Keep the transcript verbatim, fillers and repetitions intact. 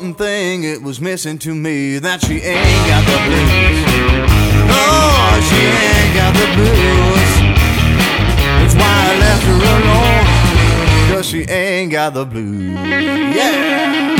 important thing it was missing to me, that she ain't got the blues. Oh, she ain't got the blues. That's why I left her alone, 'cause she ain't got the blues. Yeah.